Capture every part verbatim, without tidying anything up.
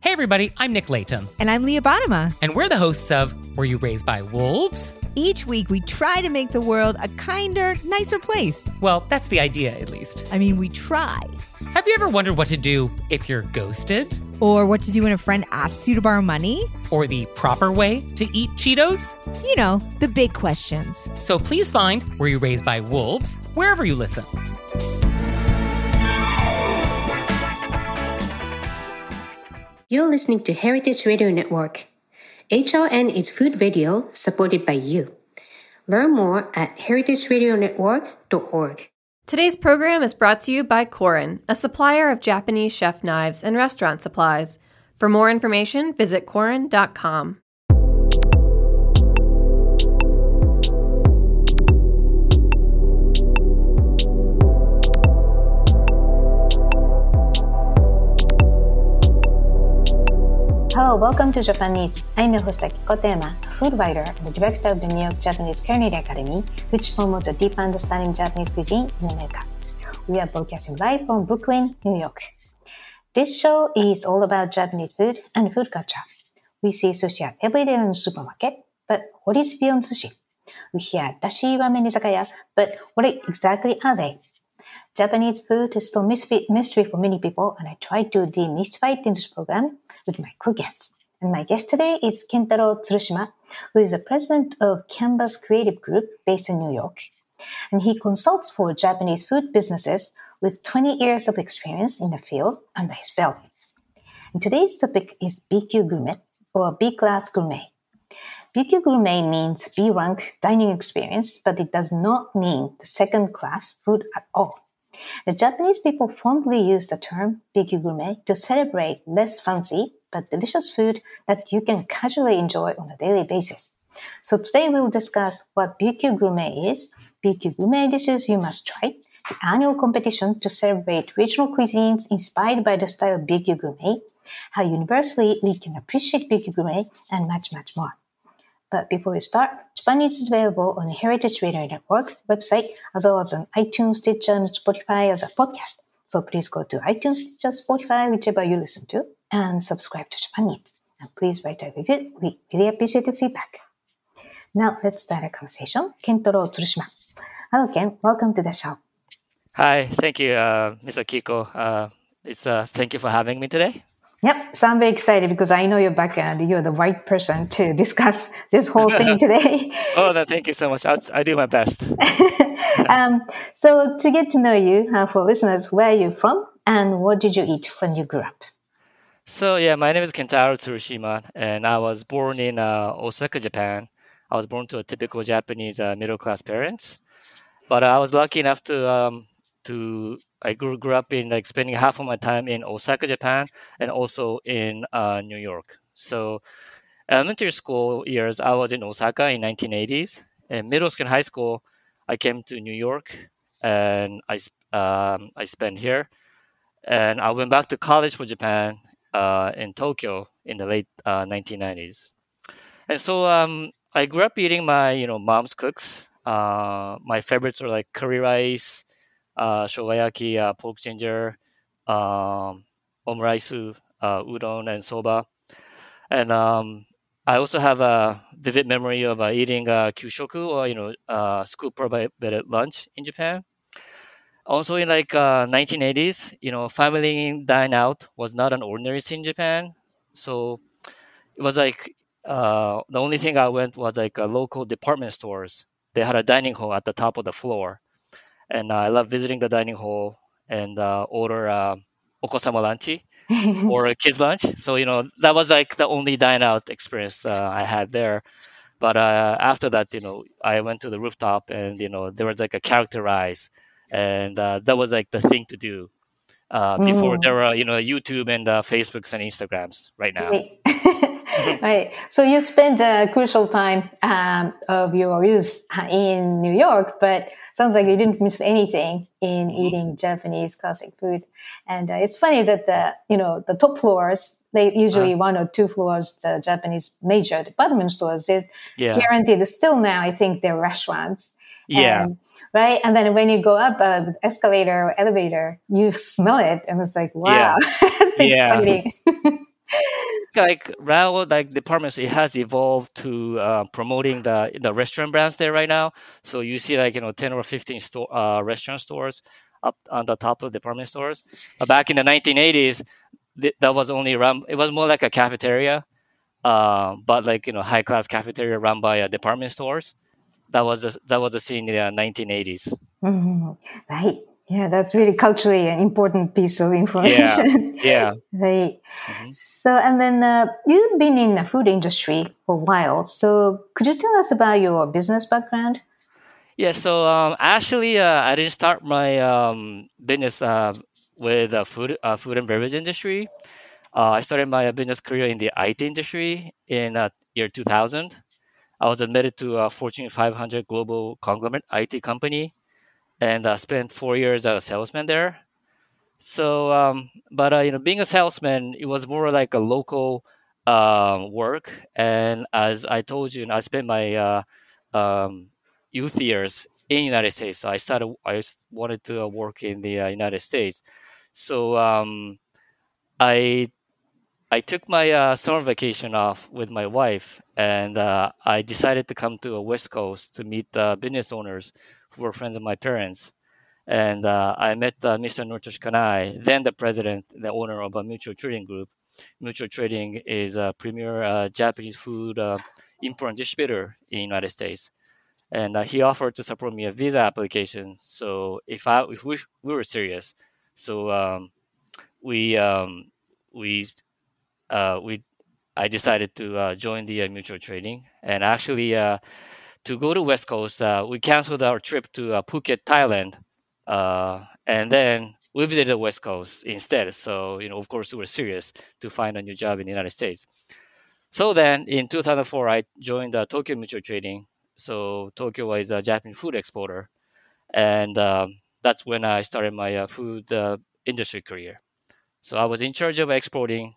Hey everybody, I'm Nick Layton. And I'm Leah Bottima. And we're the hosts of Were You Raised by Wolves? Each week we try to make the world a kinder, nicer place. Well, that's the idea at least. I mean, we try. Have you ever wondered what to do if you're ghosted? Or what to do when a friend asks you to borrow money? Or the proper way to eat Cheetos? You know, the big questions. So please find Were You Raised by Wolves wherever you listen. You're listening to Heritage Radio Network. H R N is food radio supported by you. Learn more at heritage radio network dot org. Today's program is brought to you by Korin, a supplier of Japanese chef knives and restaurant supplies. For more information, visit korin dot com. Hello, welcome to Japan Eats. I'm your host Akiko Tema, a food writer and the director of the New York Japanese Culinary Academy, which promotes a deep understanding of Japanese cuisine in America. We are broadcasting live from Brooklyn, New York. This show is all about Japanese food and food culture. We see sushi at every day in the supermarket, but what is beyond sushi? We hear dashi ramen izakaya, but what exactly are they? Japanese food is still a mystery for many people, and I try to demystify it in this program with my cool guests. And my guest today is Kentaro Tsurushima, who is the president of Canvas Creative Group based in New York. And he consults for Japanese food businesses with twenty years of experience in the field under his belt. And today's topic is B Q Gourmet, or B-Class Gourmet. B Q Gourmet means B-rank dining experience, but it does not mean the second-class food at all. The Japanese people fondly use the term B Q Gourmet to celebrate less fancy but delicious food that you can casually enjoy on a daily basis. So today we will discuss what B Q Gourmet is, B Q Gourmet dishes you must try, the annual competition to celebrate regional cuisines inspired by the style of B Q Gourmet, how universally we can appreciate B Q Gourmet, and much, much more. But before we start, Japan Eats is available on the Heritage Radio Network website, as well as on iTunes, Stitcher, and Spotify as a podcast. So please go to iTunes, Stitcher, Spotify, whichever you listen to, and subscribe to Japan Eats. And please write a review. We really appreciate your feedback. Now let's start a conversation. Kentaro Tsurushima. Hello, Ken. Welcome to the show. Hi. Thank you, uh, Mister Kiko. Uh, it's uh, thank you for having me today. Yep, so I'm very excited because I know your background. You're the right person to discuss this whole thing today. Oh, no, thank you so much. I'll, I do my best. um, so to get to know you, uh, for listeners, where are you from and what did you eat when you grew up? So yeah, my name is Kentaro Tsurushima, and I was born in uh, Osaka, Japan. I was born to a typical Japanese uh, middle-class parents, but I was lucky enough to um, to I grew, grew up in like spending half of my time in Osaka, Japan, and also in uh, New York. So elementary school years, I was in Osaka in nineteen eighties. And middle school and high school, I came to New York, and I um, I spent here. And I went back to college for Japan uh, in Tokyo in the late uh, nineteen nineties. And so um, I grew up eating my you know mom's cooks. Uh, my favorites were like curry rice, uh, shogayaki, uh, pork ginger, um, omuraisu, uh, udon, and soba. And um, I also have a vivid memory of uh, eating uh, kyushoku, or you know, uh, school provided lunch in Japan. Also, in like uh, nineteen eighties, you know, family dine out was not an ordinary thing in Japan. So it was like uh, the only thing I went was like a local department stores. They had a dining hall at the top of the floor. And uh, I love visiting the dining hall and uh, order uh, okosama lunch or a kids lunch. So, you know, that was like the only dine out experience uh, I had there. But uh, after that, you know, I went to the rooftop and, you know, there was like a character rise. And uh, that was like the thing to do uh, before mm. there were, you know, YouTube and uh, Facebooks and Instagrams right now. Right. So you spent a crucial time um, of your youth in New York, but sounds like you didn't miss anything in mm-hmm. eating Japanese classic food. And uh, it's funny that the you know the top floors, they usually uh, one or two floors, the Japanese major department stores, they're yeah. guaranteed. Still now, I think they're restaurants. Yeah. And, right. And then when you go up a uh, escalator or elevator, you smell it, and it's like, wow, yeah. that's yeah. exciting. like Raoul, like departments, it has evolved to uh, promoting the the restaurant brands there right now. So you see like you know ten or fifteen store uh, restaurant stores up on the top of department stores. But back in the nineteen eighties, th- that was only run. It was more like a cafeteria, uh, but like you know high class cafeteria run by uh, department stores. That was the, that was the scene in the nineteen eighties. Mm-hmm. Right. Yeah, that's really culturally an important piece of Yeah, information. yeah. Right. hmm So, and then uh, you've been in the food industry for a while. So, could you tell us about your business background? Yeah, so um, actually, uh, I didn't start my um, business uh, with uh, food, uh, food and beverage industry. Uh, I started my business career in the I T industry in uh, year two thousand. I was admitted to a Fortune five hundred global conglomerate I T company and uh, spent four years as a salesman there. So, um, but uh, you know, being a salesman, it was more like a local um, work. And as I told you, you know, I spent my uh, um, youth years in the United States. So I started. I s- wanted to uh, work in the uh, United States. So um, I I took my uh, summer vacation off with my wife, and uh, I decided to come to a West Coast to meet uh, business owners who were friends of my parents. And uh, I met uh, mister Nortosh Kanai, then the president, the owner of a mutual trading group. Mutual Trading is a premier uh, Japanese food uh, import and distributor in the United States. And uh, he offered to support me a visa application. So if I if we, we were serious, so um, we um, we uh, we I decided to uh, join the uh, mutual trading. And actually, uh, to go to West Coast, uh, we canceled our trip to uh, Phuket, Thailand, uh, and then we visited the West Coast instead. So, you know, of course, we were serious to find a new job in the United States. So then, in two thousand four, I joined uh, Tokyo Mutual Trading. So Tokyo is a Japanese food exporter, and um, that's when I started my uh, food uh, industry career. So I was in charge of exporting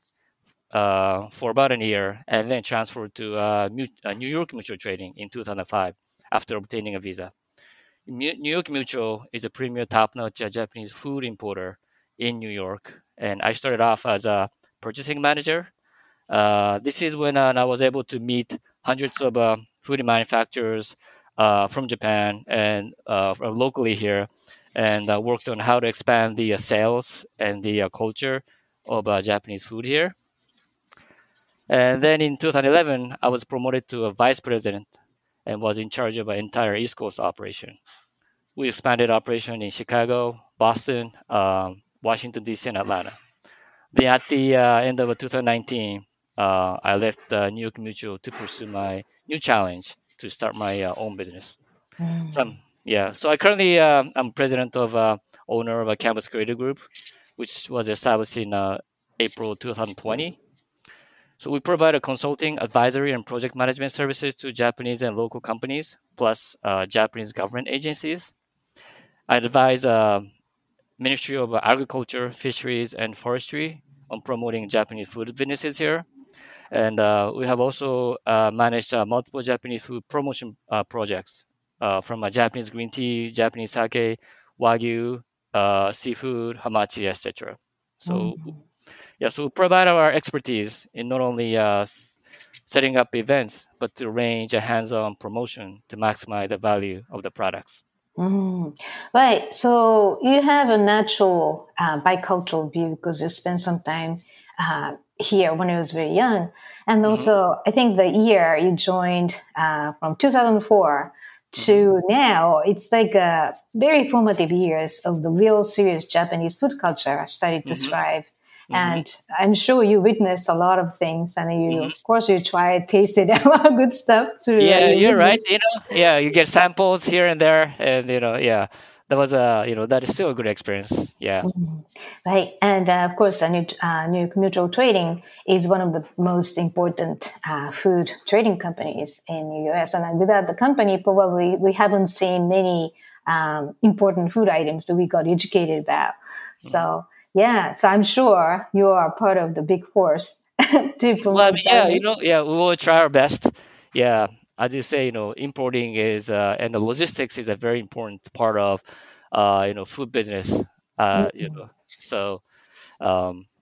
uh, for about a year, and then transferred to uh, Mu- uh, New York Mutual Trading in two thousand five after obtaining a visa. Mu- New York Mutual is a premier top-notch uh, Japanese food importer in New York, and I started off as a purchasing manager. Uh, this is when uh, I was able to meet hundreds of uh, food manufacturers uh, from Japan and uh, from locally here, and uh, worked on how to expand the uh, sales and the uh, culture of uh, Japanese food here. And then in two thousand eleven, I was promoted to a vice president and was in charge of an entire East Coast operation. We expanded operation in Chicago, Boston, um, Washington, D C, and Atlanta. Then at the uh, end of two thousand nineteen, uh, I left uh, New York Mutual to pursue my new challenge to start my uh, own business. So I'm, yeah, so I currently uh, I'm president of uh, owner of a Campus Creative Group, which was established in uh, April twenty twenty. So we provide a consulting, advisory, and project management services to Japanese and local companies, plus uh, Japanese government agencies. I advise uh, Ministry of Agriculture, Fisheries, and Forestry on promoting Japanese food businesses here. And uh, we have also uh, managed uh, multiple Japanese food promotion uh, projects uh, from uh, Japanese green tea, Japanese sake, wagyu, uh, seafood, hamachi, et cetera. So yeah, so we provide our expertise in not only uh, s- setting up events, but to arrange a hands-on promotion to maximize the value of the products. Mm. Right. So you have a natural uh, bicultural view because you spent some time uh, here when I was very young. And hmm also, I think the year you joined uh, from two thousand four hmm to now, it's like a very formative years of the real serious Japanese food culture started to hmm thrive. hmm And I'm sure you witnessed a lot of things, and you, hmm of course, you tried, tasted a lot of good stuff through uh, Yeah, your you're right. business. You know, yeah, you get samples here and there, and you know, yeah, that was a, you know, that is still a good experience. Yeah. Right. And uh, of course, uh, New, uh, New York Mutual Trading is one of the most important uh, food trading companies in the U S. And uh, without the company, probably we haven't seen many um, important food items that we got educated about. hmm So, yeah, so I'm sure you are part of the big force to Well, I promote mean, yeah, you Japanese. know, yeah, we will try our best. Yeah, as you say, you know, importing is uh, and the logistics is a very important part of, uh, you know, food business. Uh, you know, so um,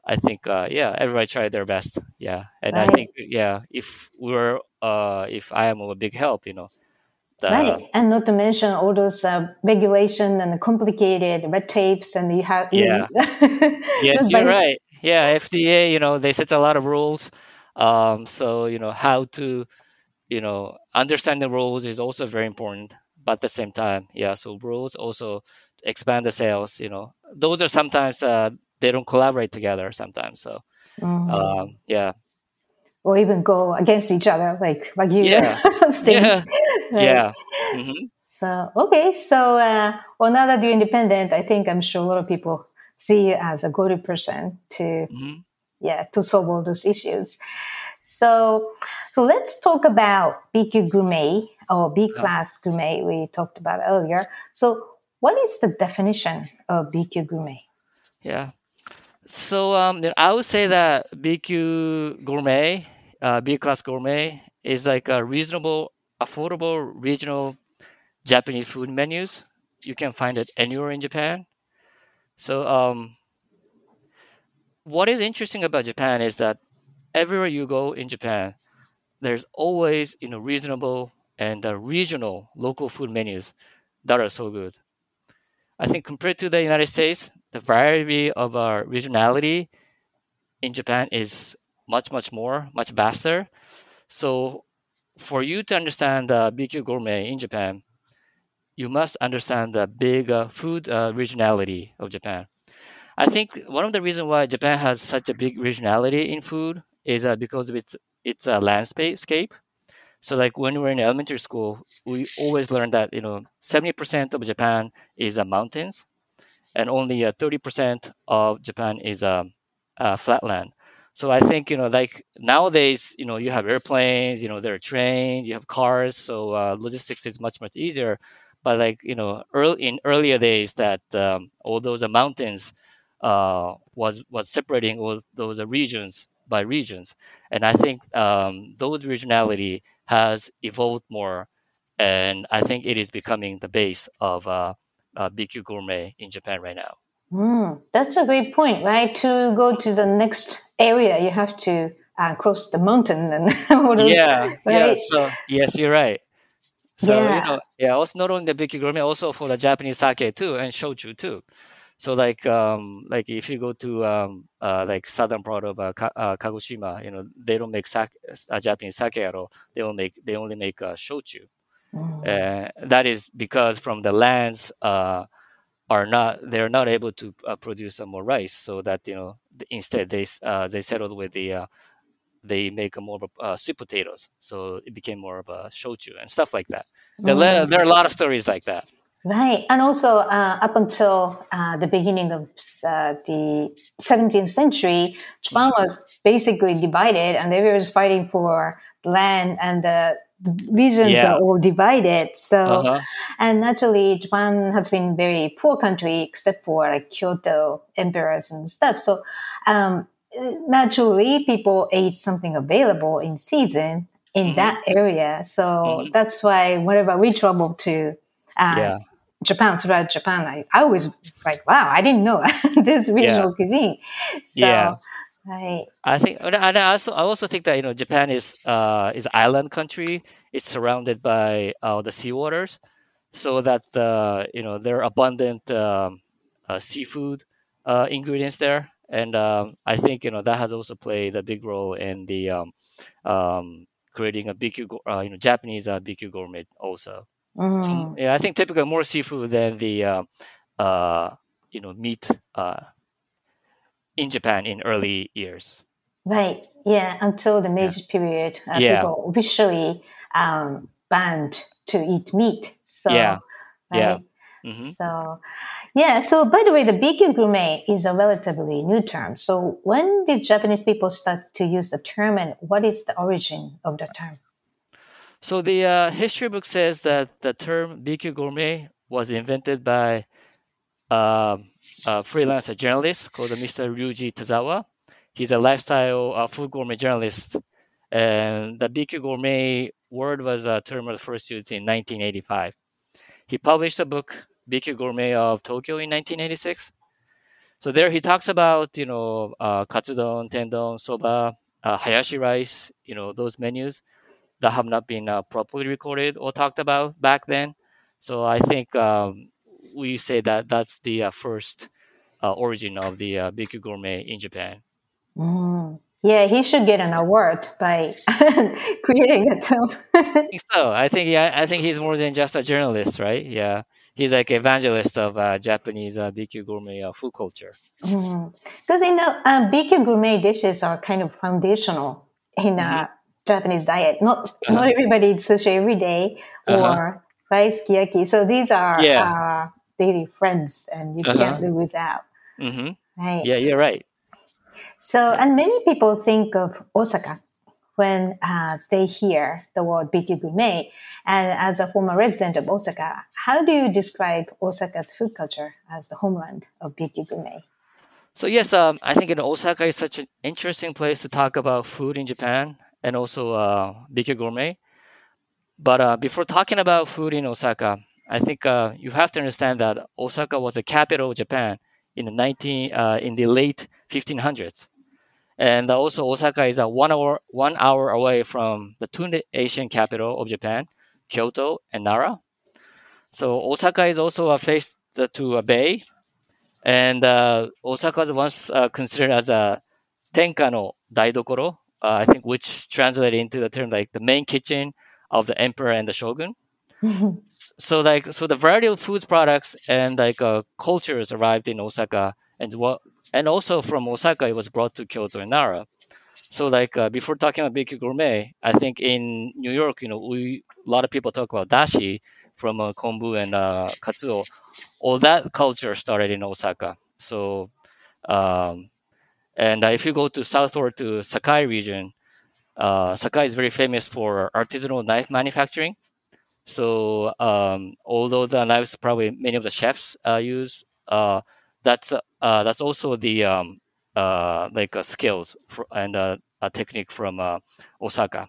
I think uh, yeah, everybody tried their best. Yeah, and I Right. think yeah, if we're uh, if I am a big help, you know, the Right. And not to mention all those uh, regulation and complicated red tapes, and you have you. yeah, yes, Just you're by, right. Yeah, F D A, you know, they set a lot of rules. Um, so you know how to you know understand the rules is also very important. But at the same time, yeah, so rules also expand the sales. You know, those are sometimes uh, they don't collaborate together sometimes. So Mm. um, yeah, or even go against each other, like like you yeah, states. yeah, Right. yeah. Hmm. So okay, so uh, well, now that you're independent, I think I'm sure a lot of people see you as a go-to person to Hmm. yeah to solve all those issues. So so let's talk about B Q Gourmet or B class gourmet we talked about earlier. So what is the definition of B Q Gourmet? Yeah. So um, then I would say that B Q Gourmet, uh, B class gourmet is like a reasonable, affordable regional Japanese food menus. You can find it anywhere in Japan. So um, what is interesting about Japan is that everywhere you go in Japan, there's always you know reasonable and uh, regional local food menus that are so good. I think compared to the United States, the variety of our regionality in Japan is much much more, much vaster. So for you to understand the B Q Gourmet in Japan, you must understand the big uh, food uh, regionality of Japan. I think one of the reasons why Japan has such a big regionality in food is uh, because of its its uh, landscape. So like when we were in elementary school, we always learned that you know seventy percent of Japan is uh, mountains, and only uh, thirty percent of Japan is um, uh, flatland. So I think you know like nowadays you know you have airplanes, you know there are trains, you have cars, so uh, logistics is much much easier. But like you know early in earlier days that um, all those uh, mountains uh, was was separating all those uh, regions by regions, and I think um, those regionality has evolved more, and I think it is becoming the base of uh, uh, B Q Gourmet in Japan right now. Mm, that's a great point, right? To go to the next area, you have to uh, cross the mountain and all those, Yeah, yeah. right? So yes, you're right. So you Yeah. know, yeah. Also, not only the B Q Gourmet, also for the Japanese sake too, and shochu too. So like, um, like if you go to um, uh, like southern part of uh, Ka- uh, Kagoshima, you know, they don't make sake, uh, Japanese sake at all. They only make they only make uh, shochu. Mm. Uh, that is because from the lands uh, are not they're not able to uh, produce uh, more rice, so that you know th- instead they s- uh, they settled with the uh, they make a more of a, uh, sweet potatoes, so it became more of a shochu and stuff like that. There, le- there are a lot of stories like that. Right. And also, uh, up until uh, the beginning of uh, the seventeenth century, Japan Mhm. was basically divided, and everyone was fighting for land, and the, the regions are Yeah. all divided. Uh So, huh. and naturally, Japan has been very poor country, except for like Kyoto emperors and stuff. So, um, naturally, people ate something available in season in Hmm. that area. So Hmm. that's why whenever we travel to uh, Yeah. Japan, throughout Japan, I, I always like, wow, I didn't know this Yeah. regional cuisine. Yeah. So, right. I think, and I and I also I also think that you know Japan is uh is an island country. It's surrounded by uh, the sea waters, so that uh, you know there are abundant um, uh, seafood uh, ingredients there, and um, I think you know that has also played a big role in the um, um, creating a B Q gour- uh, you know Japanese uh, B Q gourmet also. So m- Mm, yeah, I think typically more seafood than the uh, uh, you know meat uh, in Japan in early years. right. Yeah. Until the Yeah. Meiji period, uh, Yeah. people officially um, banned to eat meat. Yeah. So, Yeah. right. Hmm. So, yeah. So, by the way, the B Q gourmet is a relatively new term. So, when did Japanese people start to use the term, and what is the origin of the term? So the uh, history book says that the term B Q gourmet was invented by um, a freelancer journalist called mister Ryuji Tazawa. He's a lifestyle uh, food gourmet journalist, and the B Q gourmet word was a term of first used in nineteen eighty-five. He published a book, B Q Gourmet of Tokyo, in nineteen eighty-six. So there he talks about, you know, uh, katsudon, tendon, soba, uh, hayashi rice, you know, those menus that have not been uh, properly recorded or talked about back then. So I think um, we say that that's the uh, first uh, origin of the uh, B Q Gourmet in Japan. Mm. Yeah, he should get an award by creating a term. I think so. I think yeah, I think he's more than just a journalist, right? Yeah, he's like evangelist of uh, Japanese uh, B Q Gourmet uh, food culture. Because mm. you know, uh, B Q gourmet dishes are kind of foundational in uh, mm-hmm. Japanese diet. Not uh-huh. not everybody eats sushi every day or uh-huh. rice kiyaki. So these are yeah. uh, daily friends, and you uh-huh. can't live without. Mm-hmm. Right? Yeah, you're right. So, and many people think of Osaka when uh, they hear the word B Q gourmet. And as a former resident of Osaka, how do you describe Osaka's food culture as the homeland of B Q gourmet? So yes, um, I think in Osaka is such an interesting place to talk about food in Japan and also uh, B Q gourmet. But uh, before talking about food in Osaka, I think uh, you have to understand that Osaka was the capital of Japan in the nineteen uh, in the late fifteen hundreds, and also Osaka is a one hour one hour away from the two Asian capital of Japan, Kyoto and Nara. So Osaka is also a face to a bay. And uh, Osaka was once uh, considered as a tenka no daidokoro, uh, I think, which translated into the term like the main kitchen of the emperor and the shogun. So like so the variety of foods products and like uh, cultures arrived in Osaka, and what and also from Osaka it was brought to Kyoto and Nara. So like uh, before talking about B Q gourmet, I think in New York, you know, we a lot of people talk about dashi from uh, kombu and uh, katsuo. All that culture started in Osaka. So, um, and uh, if you go to southward to Sakai region, uh, Sakai is very famous for artisanal knife manufacturing. So, um, although the knives probably many of the chefs uh, use, uh, that's uh, that's also the um, uh, like uh, skills for, and uh, a technique from uh, Osaka.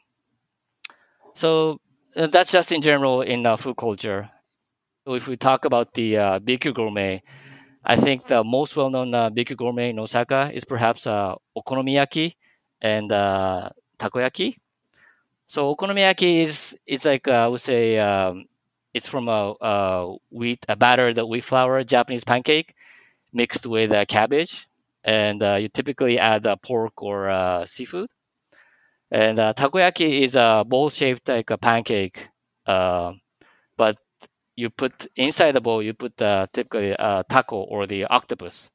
So uh, that's just in general in uh, food culture. So if we talk about the uh, B Q gourmet, I think the most well-known uh, B Q gourmet in Osaka is perhaps uh, okonomiyaki and uh, takoyaki. So okonomiyaki is it's like uh, I would say um, it's from a, a wheat a batter the wheat flour Japanese pancake mixed with uh, cabbage, and uh, you typically add uh, pork or uh, seafood. And uh, takoyaki is a bowl-shaped like a pancake, uh, but you put inside the bowl, you put uh, typically uh, taco or the octopus.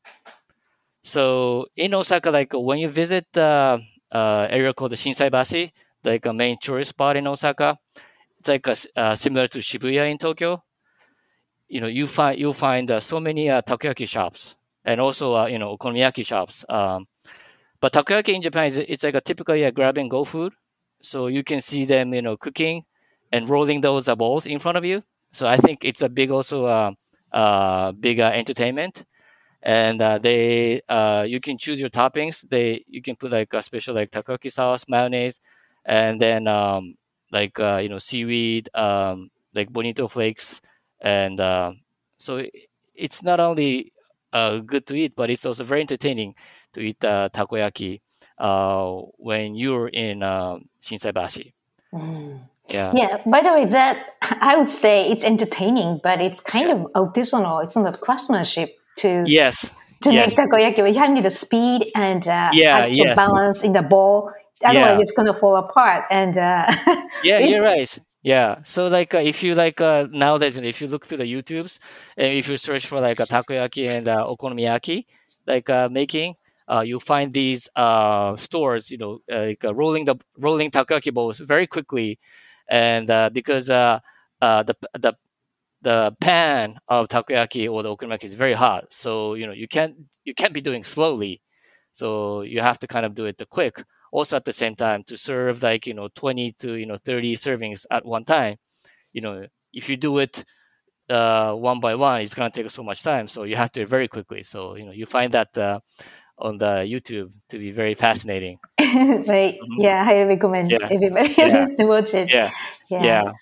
So in Osaka, like when you visit the uh, uh, area called the Shinsaibashi, like a main tourist spot in Osaka, it's like a, uh, similar to Shibuya in Tokyo. You know, you find you'll find uh, so many uh, takoyaki shops and also uh, you know okonomiyaki shops. Um, but takoyaki in Japan is it's like a typically a grab and go food, so you can see them you know cooking and rolling those uh, balls in front of you. So I think it's a big also uh, uh, big uh, entertainment, and uh, they uh, you can choose your toppings. They you can put like a special like takoyaki sauce, mayonnaise, and then um, like uh, you know seaweed, um, like bonito flakes, and uh, so it's not only uh, good to eat, but it's also very entertaining to eat uh, takoyaki uh, when you're in uh, Shinsaibashi. Mm. Yeah. Yeah. By the way, that I would say it's entertaining, but it's kind yeah. of artisanal. It's not craftsmanship to yes to yes. make takoyaki. You have need the speed and uh, yeah, actual yes. balance in the bowl. Otherwise, yeah. it's gonna fall apart. And uh, yeah, you're right. Yeah. So like uh, if you like uh, nowadays, if you look through the YouTubes and if you search for like a takoyaki and uh, okonomiyaki, like uh, making. Uh, you find these uh, stores, you know, uh, like uh, rolling the rolling takoyaki bowls very quickly, and uh, because uh, uh, the the the pan of takoyaki or the okonomiyaki is very hot, so you know you can't you can't be doing slowly, so you have to kind of do it quick. Also at the same time to serve like you know twenty to you know thirty servings at one time, you know if you do it uh, one by one, it's gonna take so much time, so you have to do it very quickly. So you know you find that. Uh, on the YouTube to be very fascinating. Right. Mm-hmm. Yeah, I highly recommend yeah. everybody yeah. to watch it. Yeah. yeah. Yeah.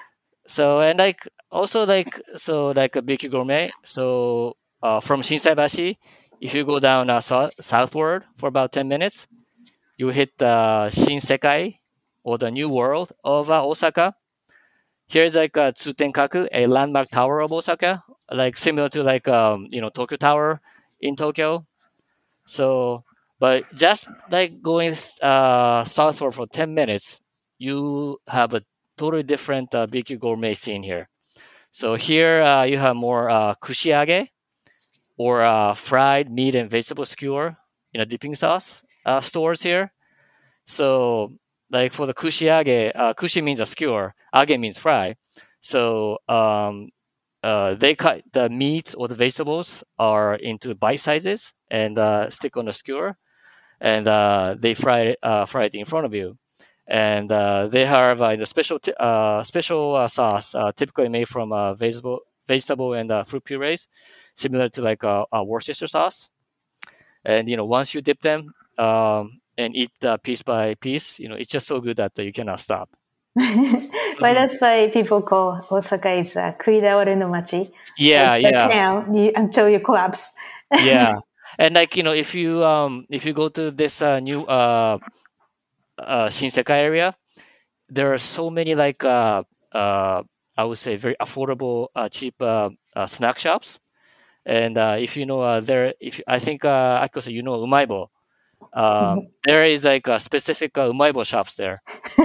So and like also like so like a B Q gourmet. So uh, from Shinsaibashi, if you go down uh, so- southward for about ten minutes, you hit the Shinsekai, or the new world of uh, Osaka. Here's like a Tsutenkaku, a landmark tower of Osaka, like similar to like um, you know Tokyo Tower in Tokyo. So, but just like going uh, southward for ten minutes, you have a totally different uh, B Q gourmet scene here. So here uh, you have more uh, kushiage, or uh, fried meat and vegetable skewer in a dipping sauce uh, stores here. So like for the kushiage, uh, kushi means a skewer, age means fry. So um, uh, they cut the meat or the vegetables are into bite sizes and uh, stick on the skewer, and uh, they fry it, uh, fry it in front of you. And uh, they have uh, the special t- uh, special uh, sauce, uh, typically made from uh, vegetable vegetable and uh, fruit purees, similar to like a, a Worcestershire sauce. And you know, once you dip them um, and eat uh, piece by piece, you know, it's just so good that uh, you cannot stop. Well, that's why people call Osaka is a Kuidaore no machi. Yeah, like yeah, the town you, until you collapse. yeah. And like you know, if you um if you go to this uh, new uh, uh Shinsekai area, there are so many like uh uh I would say very affordable, uh, cheap uh, uh, snack shops. And uh, if you know uh, there, if I think uh, Akiko, you know Umaibo, um, there is like a specific uh, Umaibo shops there.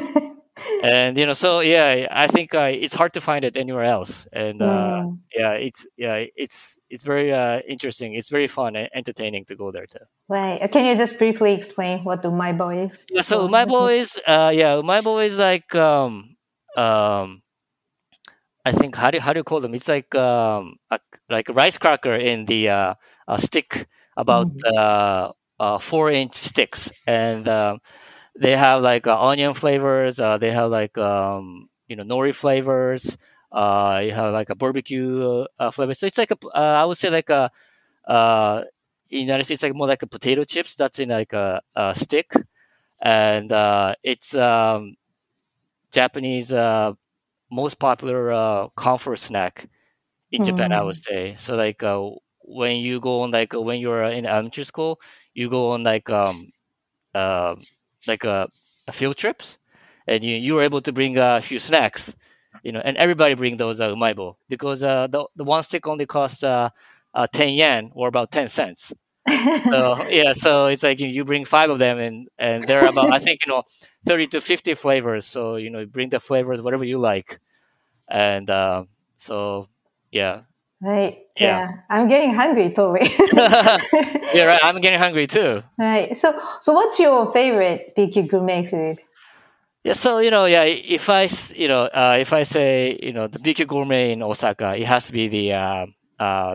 And you know, so yeah, I think uh, it's hard to find it anywhere else. And uh, Mm. yeah, it's yeah, it's it's very uh, interesting. It's very fun and entertaining to go there too. Right. Uh, Can you just briefly explain what Umaibo is? Yeah, so For- Umaibo is uh, yeah, Umaibo is like um um I think how do how do you call them? It's like um a, like a rice cracker in the uh, a stick, about uh, uh four inch sticks, and um, they have like uh, onion flavors. Uh, they have like um you know nori flavors. Uh, you have like a barbecue uh, flavor. So it's like a uh, I would say like a uh in the United States, like more like a potato chips that's in like a, a stick, and uh, it's um Japanese uh most popular uh, comfort snack in Japan, I would say. So like uh, when you go on like uh, when you're in elementary school, you go on like um uh, like a, a field trips, and you you were able to bring a few snacks, you know, and everybody bring those uh, umaibo, because uh, the the one stick only costs uh, uh, ten yen, or about ten cents. So yeah, so it's like you, you bring five of them, and and they're about I think you know thirty to fifty flavors. So you know you bring the flavors whatever you like, and uh, so yeah, Right. Yeah. Yeah. I'm getting hungry totally. yeah, right. I'm getting hungry too. Right. So, so what's your favorite B Q gourmet food? Yeah, so you know, yeah, if I s- you know uh, if I say you know the B Q gourmet in Osaka, it has to be the uh, uh,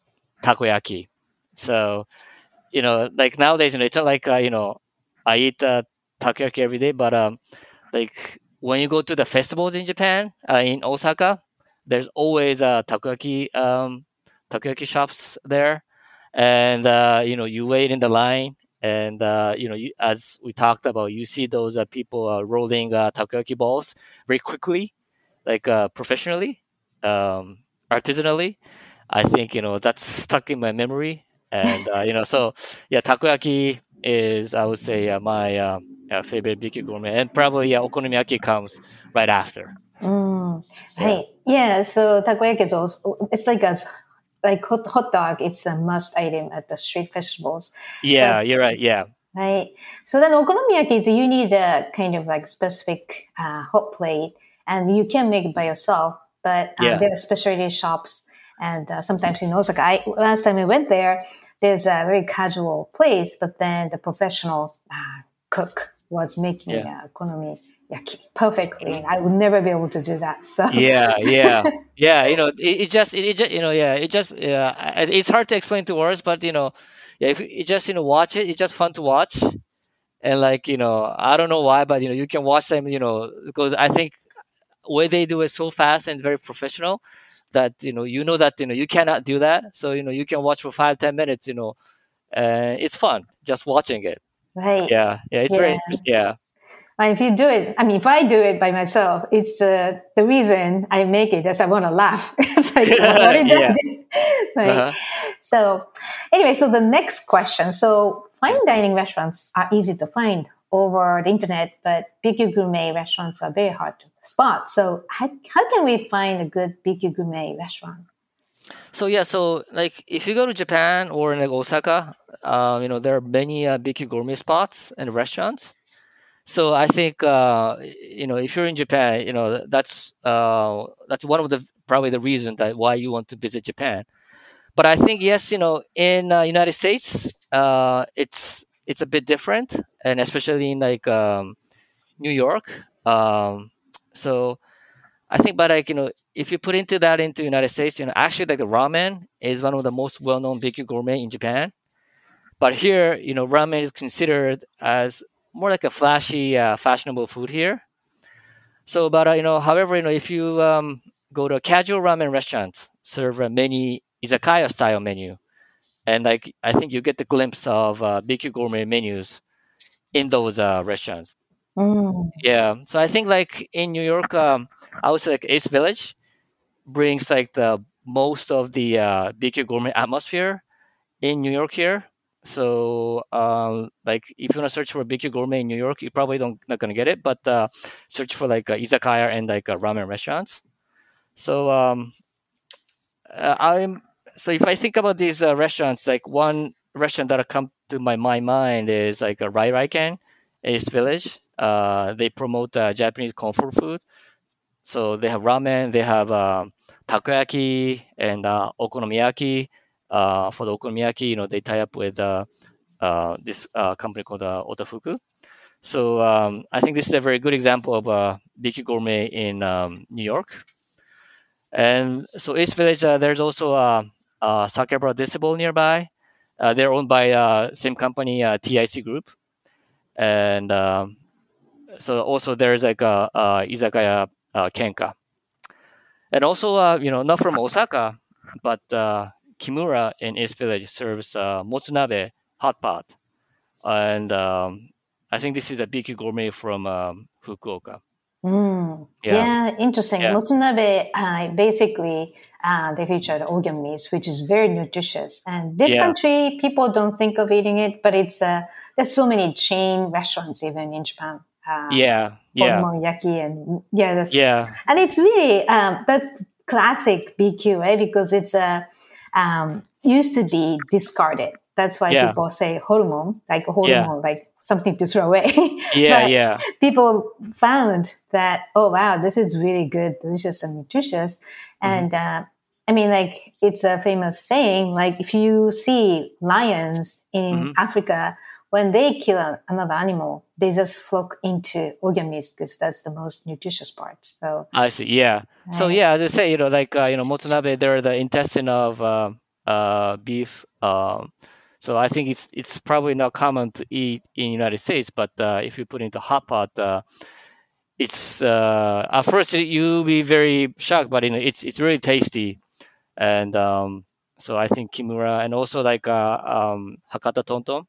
takoyaki. So you know, like nowadays, you know, it's not like uh, you know I eat uh, takoyaki every day, but um, like when you go to the festivals in Japan, uh, in Osaka, there's always uh, takoyaki um, takoyaki shops there, and uh, you know you wait in the line, and uh, you know you, as we talked about, you see those uh, people uh, rolling uh, takoyaki balls very quickly, like uh, professionally, um, artisanally. I think you know that's stuck in my memory, and uh, you know so yeah, takoyaki is I would say uh, my um, uh, favorite B Q gourmet, and probably yeah, okonomiyaki comes right after. Mm, Yeah. right. Yeah. So takoyaki is also, it's like a, like hot, hot dog. It's a must item at the street festivals. Yeah, you're right. Yeah. Right. So then okonomiyaki is you need a kind of like specific uh, hot plate, and you can make it by yourself. But uh, Yeah. there are specialty shops, and uh, sometimes in Osaka. I, last time I went there, there's a very casual place, but then the professional uh, cook was making Yeah. uh, okonomiyaki perfectly, and I would never be able to do that. So Yeah, yeah, yeah. You know, it, it just, it, it just, you know, yeah, it just, yeah. I- It's hard to explain to words, but you know, yeah, if you just, you know, watch it, it's just fun to watch. And like, you know, I don't know why, but you know, you can watch them, you know, because I think way they do it so fast and very professional that you know, you know that you know you cannot do that. So you know, you can watch for five, ten minutes. You know, uh, it's fun just watching it. right. Yeah, yeah, it's very Yeah. interesting. Yeah. And if you do it, I mean, if I do it by myself, it's the the reason I make it is I want to laugh. It's like, what is Yeah. that? Right. Uh-huh. So anyway, so the next question. So fine dining restaurants are easy to find over the internet, but B Q Gourmet restaurants are very hard to spot. So how, how can we find a good B Q Gourmet restaurant? So yeah, so like if you go to Japan or in like Osaka, uh, you know, there are many uh, B Q Gourmet spots and restaurants. So I think uh, you know, if you're in Japan, you know, that's uh, that's one of the probably the reason that why you want to visit Japan. But I think yes, you know, in uh, United States, uh, it's it's a bit different, and especially in like um, New York. Um, so I think, but like you know, if you put into that into United States, you know, actually like the ramen is one of the most well-known B Q Gourmet in Japan. But here, you know, ramen is considered as more like a flashy, uh, fashionable food here. So, but uh, you know, however, you know, if you um, go to a casual ramen restaurant, serve uh, many izakaya style menu, and like I think you get the glimpse of uh, B Q Gourmet menus in those uh, restaurants. Mm. Yeah, so I think like in New York, um, I would say like East Village brings like the most of the uh, B Q Gourmet atmosphere in New York here. So, um, like, if you want to search for B Q Gourmet in New York, you probably don't not gonna get it. But uh, search for like uh, izakaya and like uh, ramen restaurants. So, um, uh, I'm so if I think about these uh, restaurants, like one restaurant that come to my, my mind is like a Rai Raiken, East Village. Uh, they promote uh, Japanese comfort food. So they have ramen, they have uh, takoyaki and uh, okonomiyaki. Uh, for the okonomiyaki, you know, they tie up with uh, uh, this uh, company called uh, Otofuku. So um, I think this is a very good example of uh, B Q Gourmet in um, New York. And so East Village, uh, there's also uh, uh, Sakebara Disable nearby. Uh, they're owned by uh, same company, uh, T I C Group. And um, so also there's like a, a izakaya uh, Kenka. And also, uh, you know, not from Osaka, but uh, Kimura in East Village serves uh, motsunabe hot pot, and um, I think this is a B Q Gourmet from um, Fukuoka. Mm. Yeah. yeah, interesting. Yeah. Motsunabe, uh, basically, uh, they feature the organ meats, which is very nutritious. And this Yeah. country, people don't think of eating it, but it's uh, there's so many chain restaurants even in Japan. Uh, Yeah, yeah, Okonomiyaki and yeah, that's, yeah, and it's really um, that's classic B Q, right? Because it's a um, used to be discarded. That's why Yeah. people say hormone, like a hormone, Yeah. like something to throw away. yeah, But yeah, people found that, oh wow, this is really good, delicious, and nutritious. And uh, I mean, like it's a famous saying, like if you see lions in Mhm. Africa, when they kill a- another animal, they just flock into organ meats because that's the most nutritious part. So I see. Yeah. So Right. yeah, as I say, you know, like uh, you know, motsunabe, they're the intestine of uh, uh, beef. Um, so I think it's it's probably not common to eat in United States, but uh, if you put it into hot pot, uh, it's uh, at first you'll be very shocked, but you know, it's it's really tasty, and um, so I think Kimura and also like uh, um, Hakata Tonton.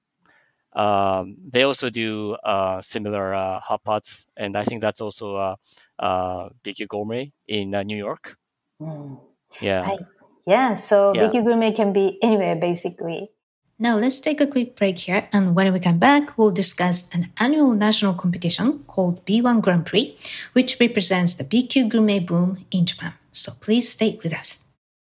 Um, they also do uh, similar uh, hot pots, and I think that's also uh, uh, B Q Gourmet in uh, New York. mm. Yeah, Right. Yeah, so Yeah. B Q Gourmet can be anywhere basically. Now let's take a quick break here, and when we come back, we'll discuss an annual national competition called B one Grand Prix, which represents the B Q Gourmet boom in Japan. So please stay with us.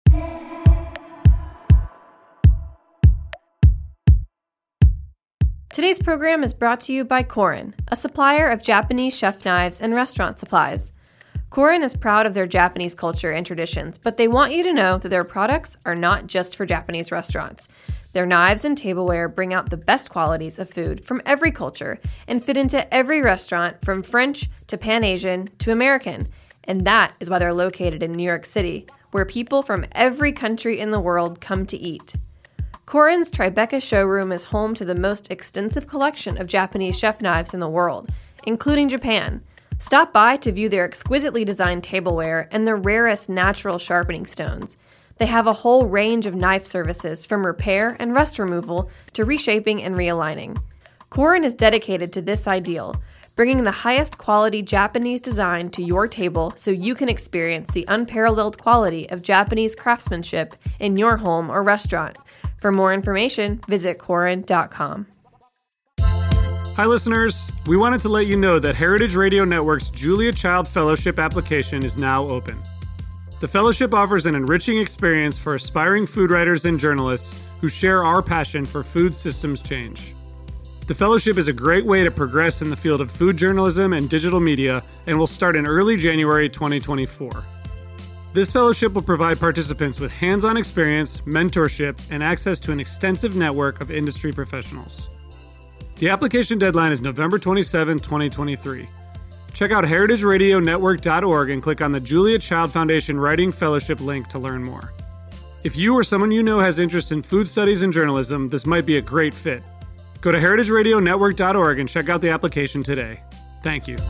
Today's program is brought to you by Korin, a supplier of Japanese chef knives and restaurant supplies. Korin is proud of their Japanese culture and traditions, but they want you to know that their products are not just for Japanese restaurants. Their knives and tableware bring out the best qualities of food from every culture and fit into every restaurant from French to Pan-Asian to American. And that is why they're located in New York City, where people from every country in the world come to eat. Korin's Tribeca showroom is home to the most extensive collection of Japanese chef knives in the world, including Japan. Stop by to view their exquisitely designed tableware and the rarest natural sharpening stones. They have a whole range of knife services from repair and rust removal to reshaping and realigning. Korin is dedicated to this ideal, bringing the highest quality Japanese design to your table so you can experience the unparalleled quality of Japanese craftsmanship in your home or restaurant, For more information, visit korin dot com. Hi, listeners. We wanted to let you know that Heritage Radio Network's Julia Child Fellowship application is now open. The fellowship offers an enriching experience for aspiring food writers and journalists who share our passion for food systems change. The fellowship is a great way to progress in the field of food journalism and digital media and will start in early January twenty twenty-four. This fellowship will provide participants with hands-on experience, mentorship, and access to an extensive network of industry professionals. The application deadline is November twenty-seventh, twenty twenty-three. Check out heritage radio network dot org and click on the Julia Child Foundation Writing Fellowship link to learn more. If you or someone you know has interest in food studies and journalism, this might be a great fit. Go to heritage radio network dot org and check out the application today. Thank you.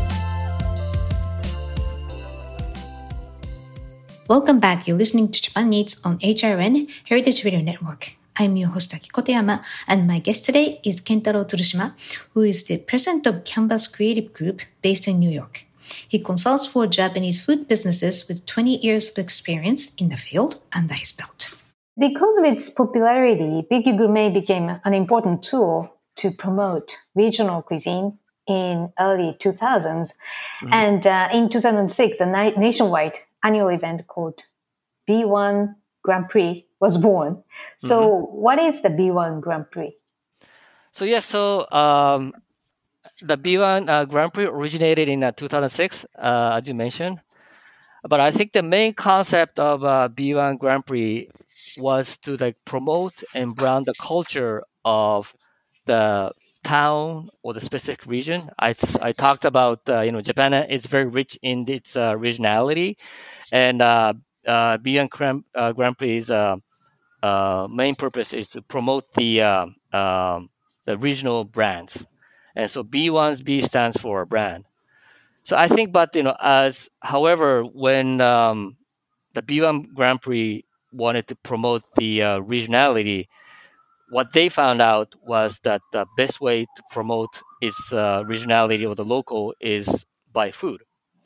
Welcome back. You're listening to Japan Eats on H R N, Heritage Radio Network. I'm your host, Akiko Toyama, and my guest today is Kentaro Tsurushima, who is the president of Canvas Creative Group based in New York. He consults for Japanese food businesses with twenty years of experience in the field under his belt. Because of its popularity, B Q Gourmet became an important tool to promote regional cuisine in early two thousands. Mm-hmm. And uh, in two thousand six, the na- nationwide annual event called B one Grand Prix was born. So mm-hmm. what is the B one Grand Prix? So yes, so um, the B one uh, Grand Prix originated in uh, two thousand six, uh, as you mentioned. But I think the main concept of uh, B one Grand Prix was to like promote and brand the culture of the town or the specific region. I, I talked about, uh, you know, Japan is very rich in its uh, regionality, and uh, uh, B one Grand, uh, Grand Prix's uh, uh, main purpose is to promote the uh, um, the regional brands. And so B one's B stands for brand. So I think, but, you know, as, however, when um, the B one Grand Prix wanted to promote the uh, regionality, what they found out was that the best way to promote its uh, regionality or the local is by food.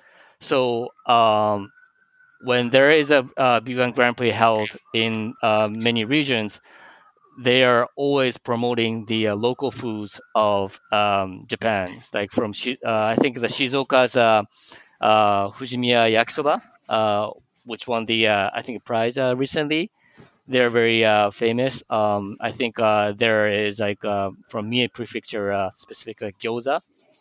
So um, when there is a uh, B one Grand Prix held in uh, many regions, they are always promoting the uh, local foods of um, Japan. It's like from, uh, I think the Shizuoka's uh, uh, Fujimiya Yakisoba, uh, which won the, uh, I think, prize uh, recently. They're very uh, famous. Um, I think uh, there is like uh, from Mie Prefecture, uh, specific like gyoza.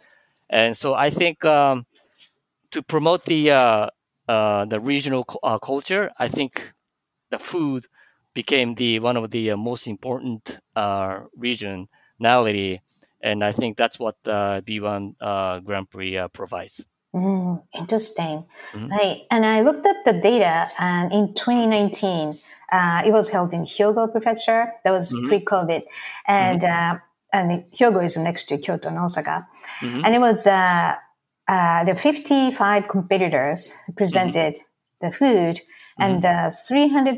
And so I think um, to promote the uh, uh, the regional uh, culture, I think the food became the one of the uh, most important uh, regionality, and I think that's what uh, B one uh, Grand Prix uh, provides. Mm, interesting. Mm-hmm. Right. And I looked up the data, and in twenty nineteen, uh, it was held in Hyogo Prefecture. That was mm-hmm. pre-COVID, and mm-hmm. uh, and Hyogo is next to Kyoto and Osaka, mm-hmm. and it was uh, uh, the fifty-five competitors presented mm-hmm. the food, and mm-hmm. uh, three hundred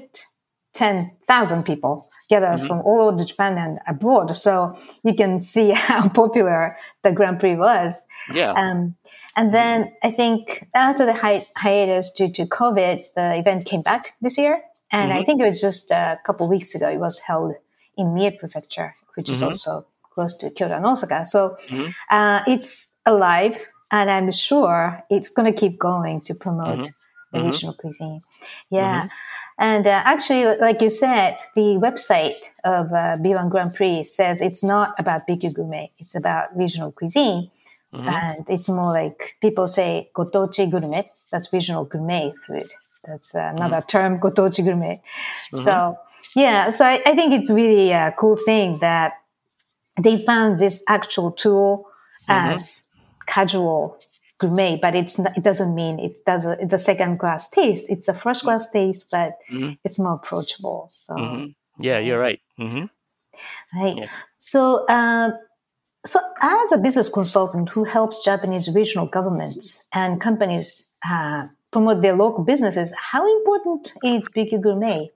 ten thousand people gathered mm-hmm. from all over Japan and abroad. So you can see how popular the Grand Prix was. Yeah. Um, and then I think after the hi- hiatus due to COVID, the event came back this year. And mm-hmm. I think it was just a couple of weeks ago, it was held in Mie Prefecture, which is mm-hmm. also close to Kyoto and Osaka. So mm-hmm. uh, it's alive, and I'm sure it's going to keep going to promote mm-hmm. the regional mm-hmm. cuisine. Yeah. Mm-hmm. And uh, actually, like you said, the website of uh, B one Grand Prix says it's not about B Q Gourmet. It's about regional cuisine. Mm-hmm. And it's more like people say gotochi gourmet. That's regional gourmet food. That's uh, another mm-hmm. term, gotochi gourmet. Mm-hmm. So, yeah, so I, I think it's really a cool thing that they found this actual tool mm-hmm. as casual gourmet, but it's not, it doesn't mean it does a, it's a second class taste. It's a first class taste, but mm-hmm. it's more approachable. So mm-hmm. yeah, you're right. Mm-hmm. Right. Yeah. So, uh, so as a business consultant who helps Japanese regional governments and companies uh, promote their local businesses, how important is B Q Gourmet?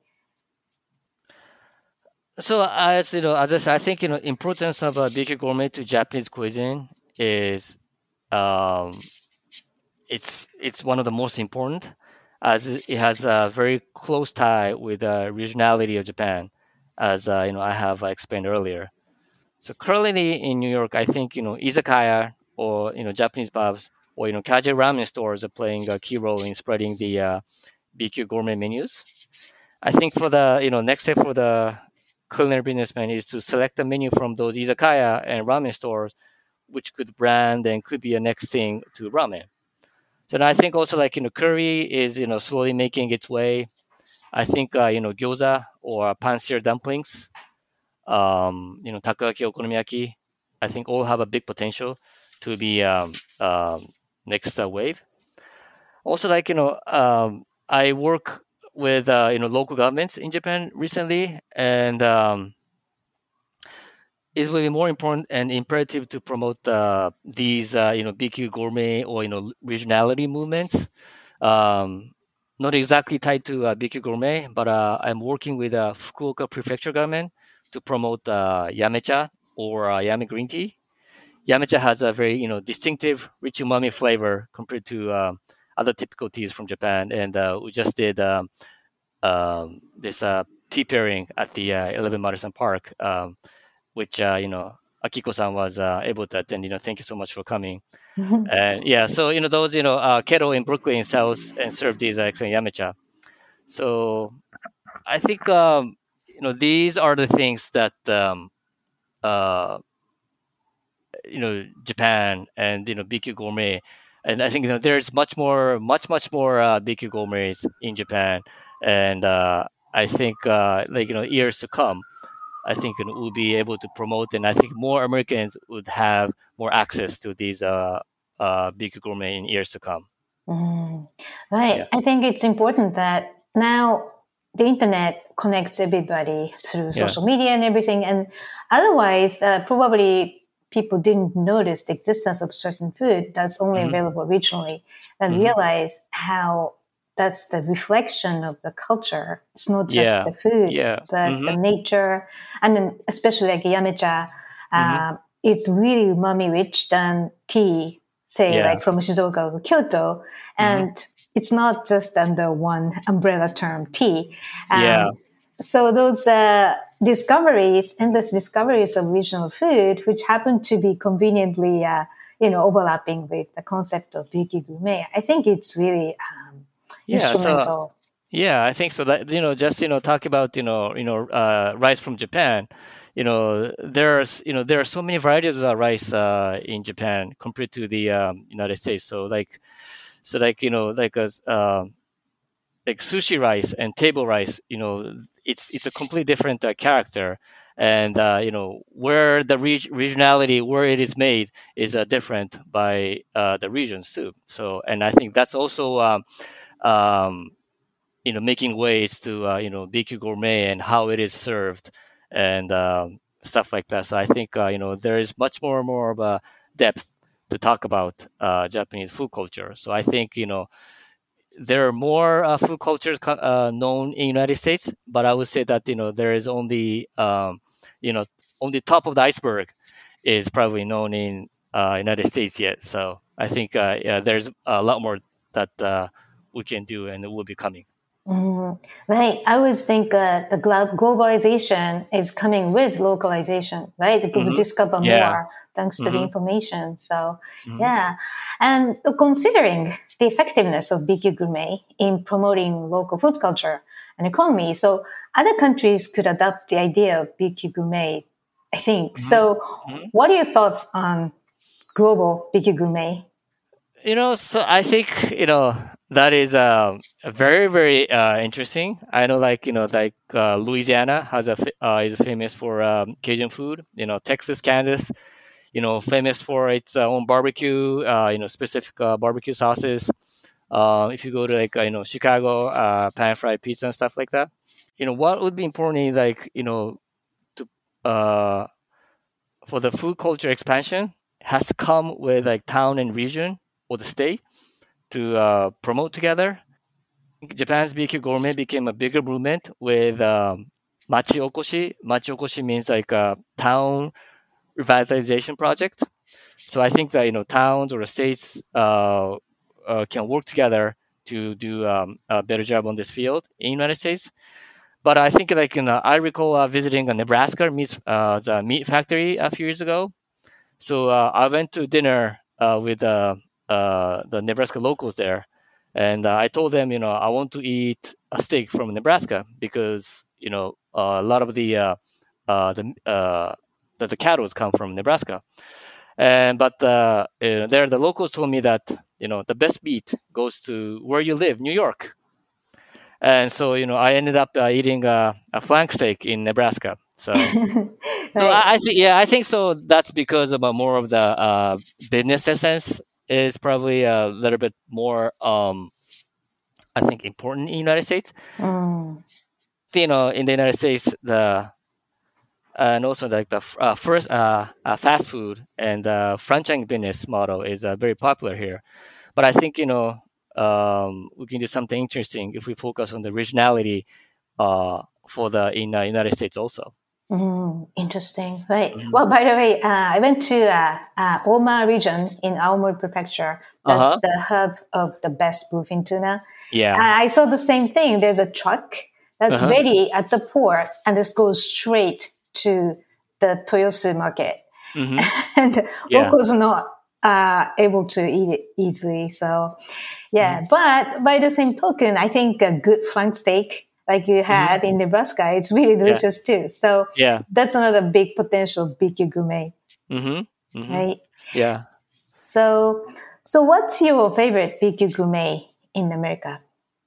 So as you know, as I said, I think you know importance of uh, B Q Gourmet to Japanese cuisine is. Um, it's it's one of the most important, as it has a very close tie with the regionality of Japan. as uh, you know I have explained earlier. So currently in New York, I think you know izakaya or you know Japanese pubs or you know kaji ramen stores are playing a key role in spreading the uh, B Q gourmet menus. I think for the you know next step for the culinary businessman is to select a menu from those izakaya and ramen stores, which could brand and could be a next thing to ramen. So I think also like you know curry is you know slowly making its way. I think uh, you know gyoza or pan-seared dumplings, um, you know takoyaki, okonomiyaki, I think all have a big potential to be um, um, next uh, wave. Also, like you know, um, I work with uh, you know local governments in Japan recently, and um, it will be more important and imperative to promote uh, these uh, you know B Q gourmet or you know regionality movements. Um, not exactly tied to uh, B Q gourmet, but uh, I'm working with uh, Fukuoka prefecture government to promote uh, yamecha or uh, yame green tea. Yamecha has a very you know distinctive rich umami flavor compared to um, other typical teas from Japan, and uh, we just did um, um, this uh, tea pairing at the uh, eleven Madison Park, um, which uh, you know Akiko-san was uh, able to attend. You know, thank you so much for coming. And yeah, so you know those you know uh, Keto in Brooklyn sells and serve these uh, excellent yamecha. So I think um, you know these are the things that um, uh, you know Japan and you know B Q gourmet, and I think you know there's much more, much much more uh, B Q gourmets in Japan, and uh, I think uh, like you know years to come, I think you know, we'll be able to promote, and I think more Americans would have more access to these uh, uh, B Q gourmet in years to come. Mm, right. Yeah. I think it's important that now the internet connects everybody through Yeah. social media and everything. And otherwise, uh, probably people didn't notice the existence of certain food that's only Mhm. available regionally and Mhm. realize how that's the reflection of the culture. It's not just Yeah. the food, Yeah. but the Mhm. nature. I mean, especially like yamecha, uh, Mhm. it's really umami rich than tea, say Yeah. like from Shizuoka or Kyoto. And it's not just under one umbrella term, tea. Um, Yeah. So those uh, discoveries, endless discoveries of regional food, which happen to be conveniently, uh, you know, overlapping with the concept of B Q gourmet, I think it's really um, Yeah. So instrumental. yeah, I think so. That you know, just you know, talk about you know, you know, uh, rice from Japan. You know, there's you know there are so many varieties of rice uh, in Japan compared to the um, United States. So like, so like you know, like a uh, like sushi rice and table rice. You know, it's it's a completely different uh, character, and uh, you know where the reg- regionality where it is made is uh, different by uh, the regions too. So, and I think that's also um, um, you know making ways to uh, you know B Q gourmet and how it is served and um, stuff like that. So I think uh, you know there is much more and more of a depth to talk about uh, Japanese food culture. So I think you know there are more uh, food cultures co- uh, known in United States, but I would say that you know there is only um, you know only top of the iceberg is probably known in uh, United States yet. So I think uh, yeah, there's a lot more that uh, we can do and it will be coming. Mhm. Right. I always think uh, the glo- globalization is coming with localization, right? Because we Mhm. discover Yeah. more thanks to the Mhm. information. So, Mhm. yeah. And considering the effectiveness of B Q Gourmet in promoting local food culture and economy, so other countries could adopt the idea of B Q Gourmet, I think. Mhm. So, Mhm. what are your thoughts on global B Q Gourmet? You know, so I think you know that is um, very very uh, interesting. I know, like you know, like uh, Louisiana has a fa- uh, is famous for um, Cajun food. You know, Texas, Kansas, you know, famous for its uh, own barbecue. Uh, you know, specific uh, barbecue sauces. Uh, if you go to like uh, you know Chicago, uh, pan fried pizza and stuff like that. You know, what would be important is like you know to uh, for the food culture expansion has to come with like town and region or the state to uh, promote together. Japan's B Q Gourmet became a bigger movement with um, Machi Okoshi. Machi Okoshi means like a town revitalization project. So I think that you know towns or states uh, uh, can work together to do um, a better job on this field in the United States. But I think like you know, I recall uh, visiting a Nebraska meat uh, the meat factory a few years ago. So uh, I went to dinner uh, with uh, uh, the Nebraska locals there, and uh, I told them, you know, I want to eat a steak from Nebraska because you know uh, a lot of the uh, uh, the uh, the, the cattle come from Nebraska, and but uh, uh, there the locals told me that you know the best meat goes to where you live, New York, and so you know I ended up uh, eating uh, a flank steak in Nebraska. So. So Right. I, I think yeah I think so that's because of uh, more of the uh, business essence is probably a little bit more um, I think important in the United States. Mm. You know, in the United States, the and also like the f- uh, first uh, uh, fast food and uh, franchise business model is uh, very popular here. But I think you know um, we can do something interesting if we focus on the regionality uh, for the in the United States also. Mm, interesting. Right. Mhm. Well, by the way, uh, I went to uh, uh, Oma region in Aomori Prefecture. That's Uh-huh. the hub of the best bluefin tuna. Yeah. Uh, I saw the same thing. There's a truck that's Uh-huh. ready at the port and just goes straight to the Toyosu market. hmm And Yeah. locals are not uh, able to eat it easily. So, yeah. Mhm. But by the same token, I think a good flank steak like you had in Nebraska, it's really delicious too. So Yeah. that's another big potential B Q gourmet, hmm hmm right? Yeah. So, so what's your favorite B Q gourmet in America?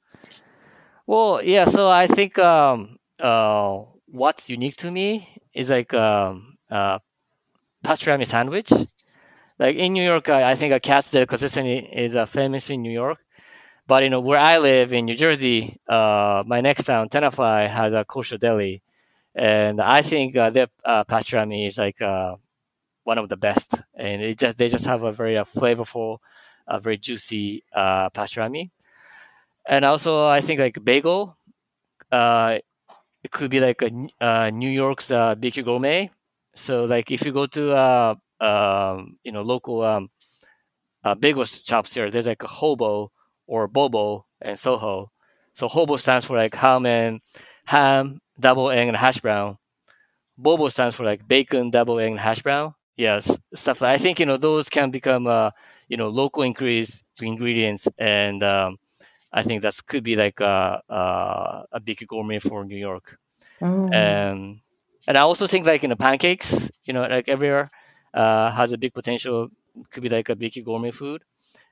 Well, yeah. So I think um, uh, what's unique to me is like um, uh, pastrami sandwich. Like in New York, I, I think a Katz's delicatessen is uh, famous in New York. But you know where I live in New Jersey, uh, my next town, Tenafly, has a kosher deli, and I think uh, their uh, pastrami is like uh, one of the best. And it just they just have a very uh, flavorful, uh, very juicy uh, pastrami. And also, I think like bagel. Uh, it could be like a N- uh, New York's uh, B Q Gourmet. So like if you go to uh, um, you know local um, uh, bagel shops here, there's like a Hobo or Bobo and Soho. So Hobo stands for like ham and ham, double egg and hash brown. Bobo stands for like bacon, double egg and hash brown. Yes, stuff like I think you know those can become uh, you know local increase ingredients, and um, I think that could be like a, a, a big gourmet for New York. Mm. Um, and I also think like you know pancakes, you know, like everywhere uh, has a big potential. Could be like a big gourmet food.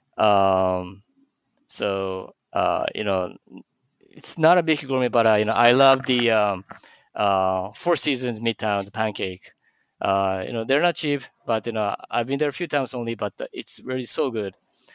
Um, so uh, you know, it's not a big gourmet, but uh, you know, I love the um, uh, Four Seasons Midtown the pancake. Uh, you know, they're not cheap, but you know, I've been there a few times only, but it's really so good.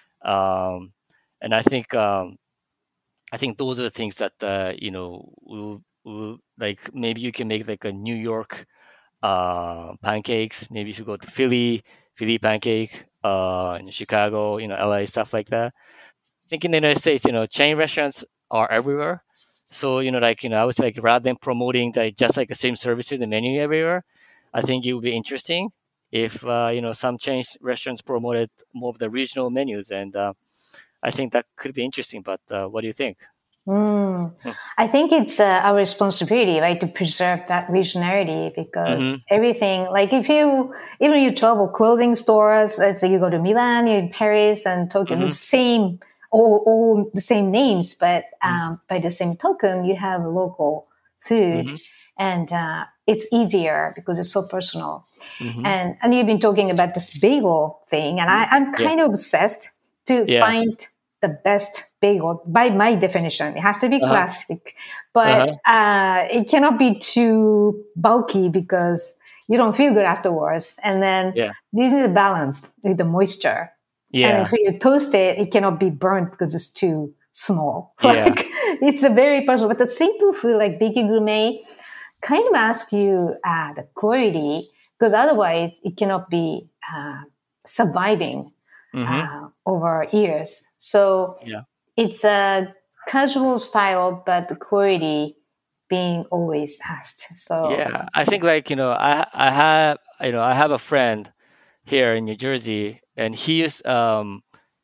Um, and I think um, I think those are the things that uh, you know will will like maybe you can make like a New York uh, pancakes. Maybe if you go to Philly, Philly pancake, uh, in Chicago, you know, L A, stuff like that. I think in the United States, you know, chain restaurants are everywhere. So you know, like you know, I was like rather than promoting like just like the same services and menu everywhere, I think it would be interesting if uh, you know some chain restaurants promoted more of the regional menus, and uh, I think that could be interesting. But uh, what do you think? Mm. Mm. I think it's uh, our responsibility, right, to preserve that regionality because Mhm. everything, like if you, even you travel clothing stores, let's say you go to Milan, you're in Paris and Tokyo, Mhm. the same, all, all the same names, but Mhm. um, by the same token, you have local food Mhm. and uh, it's easier because it's so personal. Mhm. And and you've been talking about this bagel thing, and I, I'm Yeah. kind of obsessed to Yeah. find the best bagel by my definition. It has to be Uh-huh. classic, but Uh-huh. uh, it cannot be too bulky because you don't feel good afterwards. And then Yeah. you need a balance with the moisture. And Yeah. if you toast it, it cannot be burnt because it's too small. Yeah. Like it's a very personal, but the simple food like B Q Gourmet kind of ask you uh, the quality because otherwise it cannot be uh, surviving Mhm. uh, over years. So Yeah. it's a casual style, but the quality being always asked. So Yeah. I think like, you know, I I have you know, I have a friend here in New Jersey, and he is um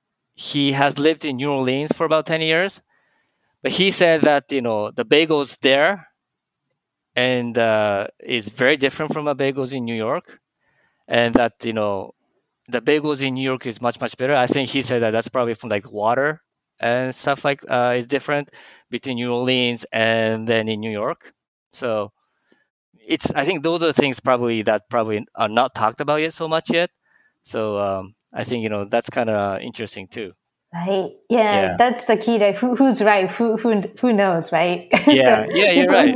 he has lived in New Orleans for about ten years. But he said that, you know, the bagels there and uh, is very different from a bagels in New York, and that you know the bagels in New York is much much better. I think he said that that's probably from like water and stuff like uh, is different between New Orleans and then in New York. So it's I think those are things probably that probably are not talked about yet so much yet. So um, I think you know that's kind of interesting too. Right. Yeah, Yeah. that's the key. Like, who, who's right? Who, who, who knows, right? Yeah, yeah, you're right.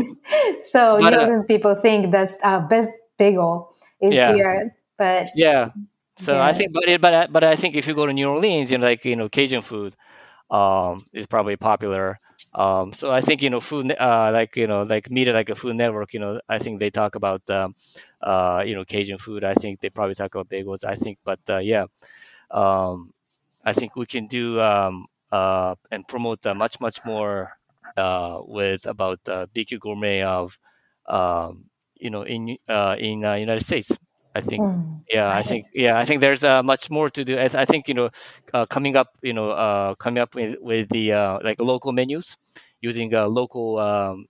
So But, New uh, Orleans people think that's our best bagel is Yeah. here, but Yeah. So I Yeah. think, but it, but I, but I think if you go to New Orleans, you know, like you know, Cajun food, um, is probably popular. Um, so I think you know, food, Ne- uh, like you know, like Media, like a Food Network, you know, I think they talk about, um, uh, you know, Cajun food. I think they probably talk about bagels. I think, but uh, yeah, um, I think we can do um, uh, and promote uh, much much more uh, with about uh, B Q Gourmet of, um, you know, in uh, in uh, United States. I think Mm, yeah, I right. think yeah, I think there's uh, much more to do. I, I think you know, uh, coming up, you know, uh, coming up with with the uh, like local menus using uh, local um,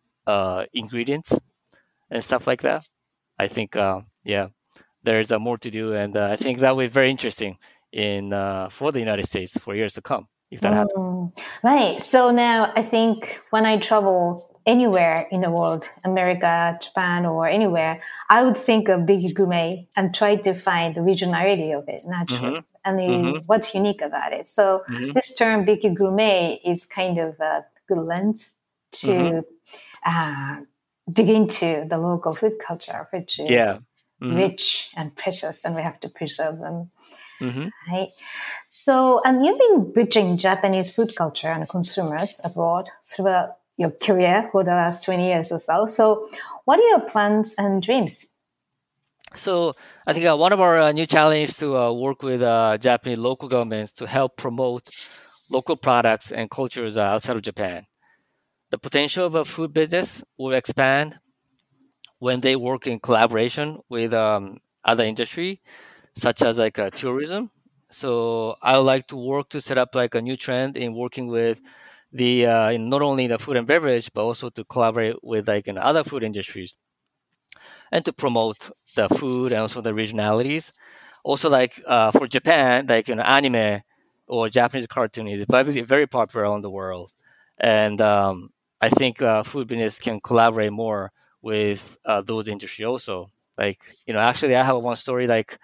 uh, ingredients and stuff like that. I think uh, yeah, there's uh, more to do, and uh, I think that will be very interesting in uh, for the United States for years to come if that happens. Mm, right. So now I think when I travel anywhere in the world, America, Japan, or anywhere, I would think of Big Gourmet and try to find the regionality of it, naturally, Mm-hmm. and the, Mm-hmm. what's unique about it. So Mm-hmm. this term Big Gourmet is kind of a good lens Mm-hmm. to uh, dig into the local food culture, which is Yeah. Mm-hmm. rich and precious, and we have to preserve them. Mm-hmm. Right. So, um, you've been bridging Japanese food culture and consumers abroad throughout your career for the last twenty years or so. So, what are your plans and dreams? So I think uh, one of our uh, new challenges is to uh, work with uh, Japanese local governments to help promote local products and cultures uh, outside of Japan. The potential of a food business will expand when they work in collaboration with um, other industry, such as like uh, tourism. So I would like to work to set up like a new trend in working with the uh, in not only the food and beverage, but also to collaborate with like in other food industries and to promote the food and also the regionalities. Also, like uh, for Japan, like you know, anime or Japanese cartoon is very very popular around the world, and um, I think uh, food business can collaborate more with uh, those industry also. Like you know, actually, I have one story like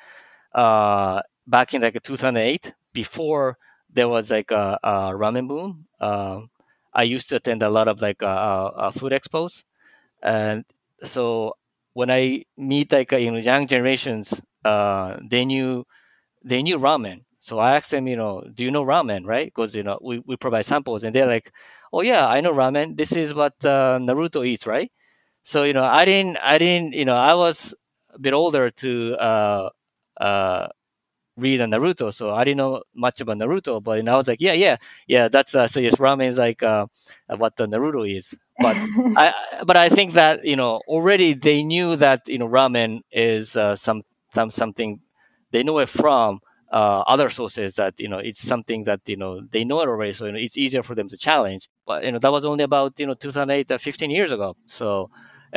uh, back in like two thousand eight, before there was like a, a ramen boom. Um, I used to attend a lot of like uh, uh, uh, food expos, and so when I meet like uh, you know young generations, uh, they knew they knew ramen. So I asked them, you know, do you know ramen, right? Because you know we, we provide samples, and they're like, oh yeah, I know ramen. This is what uh, Naruto eats, right? So you know, I didn't, I didn't, you know, I was a bit older to uh, uh, read on Naruto, so I didn't know much about Naruto. But you know, I was like, yeah, yeah, yeah, that's uh, so yes, ramen is like uh, what the Naruto is. But I, I- but I think that you know already they knew that you know ramen is uh, some some something they know it from uh, other sources that you know it's something that you know they know it already, so you know, it's easier for them to challenge. But you know that was only about you know two thousand eight, uh, fifteen years ago. So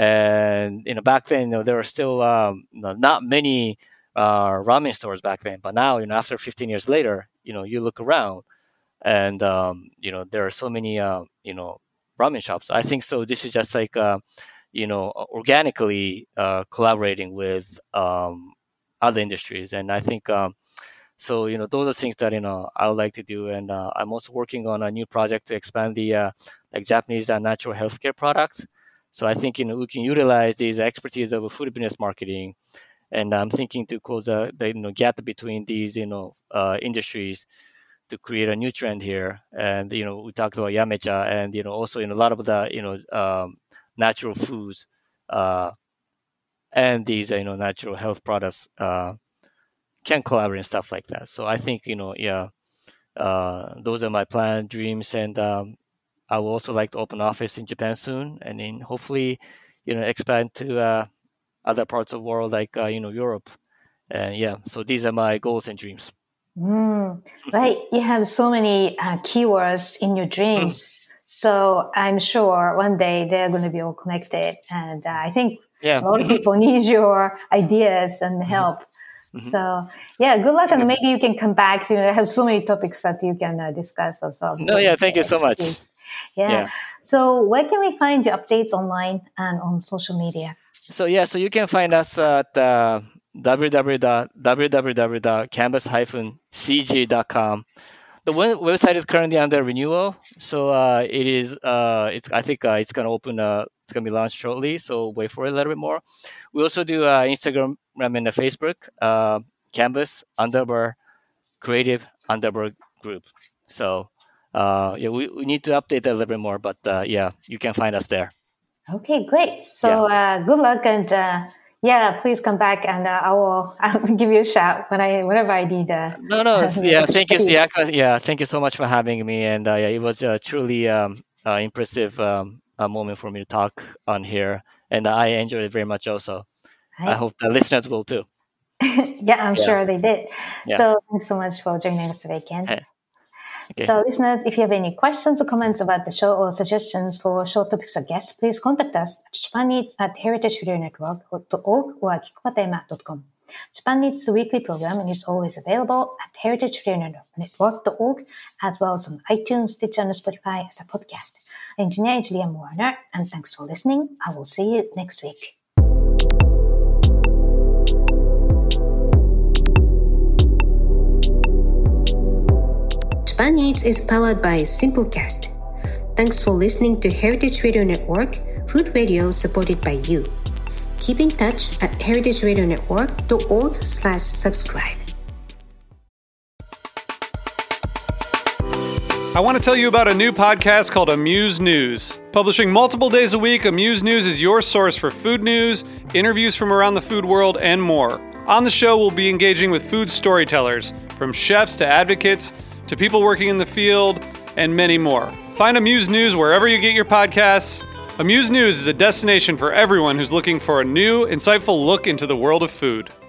and you know back then you know there were still um, no- not many uh, ramen stores back then. But now, you know, after fifteen years later, you know, you look around and, um, you know, there are so many, uh, you know, ramen shops. I think so. This is just like, uh, you know, organically uh, collaborating with um, other industries. And I think, um, so, you know, those are things that, you know, I would like to do. And uh, I'm also working on a new project to expand the uh, like Japanese uh, natural healthcare products. So I think, you know, we can utilize these expertise of food business marketing, and I'm thinking to close the, the you know gap between these you know uh, industries to create a new trend here. And you know we talked about yamecha, and you know also in a lot of the you know um, natural foods uh, and these uh, you know natural health products uh, can collaborate and stuff like that. So I think you know yeah uh, those are my plans, dreams, and um, I will also like to open office in Japan soon, and then hopefully you know expand to uh, other parts of the world like uh, you know Europe. And yeah, so these are my goals and dreams. Mm, right. You have so many uh, keywords in your dreams. So I'm sure one day they're going to be all connected. And uh, I think Yeah. a lot of people need your ideas and help. Mm-hmm. So yeah, good luck. And maybe you can come back. You know, I have so many topics that you can uh, discuss as well. No, yeah, thank you so much. Yeah. Yeah. So where can we find your updates online and on social media? So yeah, so you can find us at uh, w w w dot canvas dash c g dot com. The web- website is currently under renewal, so uh, it is. Uh, it's. I think uh, it's gonna open. Uh, it's gonna be launched shortly. So wait for it a little bit more. We also do uh, Instagram and uh, Facebook. Uh, Canvas underbar creative underbar group. So uh, yeah, we, we need to update that a little bit more. But uh, yeah, you can find us there. Okay, great. So yeah. uh, good luck and. Uh, Yeah, please come back and uh, I will I'll give you a shout when I whenever I need. Uh, no, no, yeah, thank you, Siaka. Yeah, thank you so much for having me, and uh, yeah, it was a truly um, uh, impressive um, a moment for me to talk on here, and I enjoyed it very much. Also, right. I hope the listeners will too. yeah, I'm yeah. sure they did. Yeah. So thanks so much for joining us today, Ken. Hey. Okay. So listeners, if you have any questions or comments about the show or suggestions for show topics or guests, please contact us at japaneats at heritage radio network dot org or kikopatema dot com. Japan Eats is a weekly program and is always available at heritage radio network dot org as well as on iTunes, Stitcher, and Spotify as a podcast. Engineer is Liam Warner, and thanks for listening. I will see you next week. Japan Eats is powered by Simplecast. Thanks for listening to Heritage Radio Network, food radio supported by you. Keep in touch at heritage radio network dot org slash subscribe. I want to tell you about a new podcast called Amuse News. Publishing multiple days a week, Amuse News is your source for food news, interviews from around the food world, and more. On the show, we'll be engaging with food storytellers, from chefs to advocates, to people working in the field, and many more. Find Amuse News wherever you get your podcasts. Amuse News is a destination for everyone who's looking for a new, insightful look into the world of food.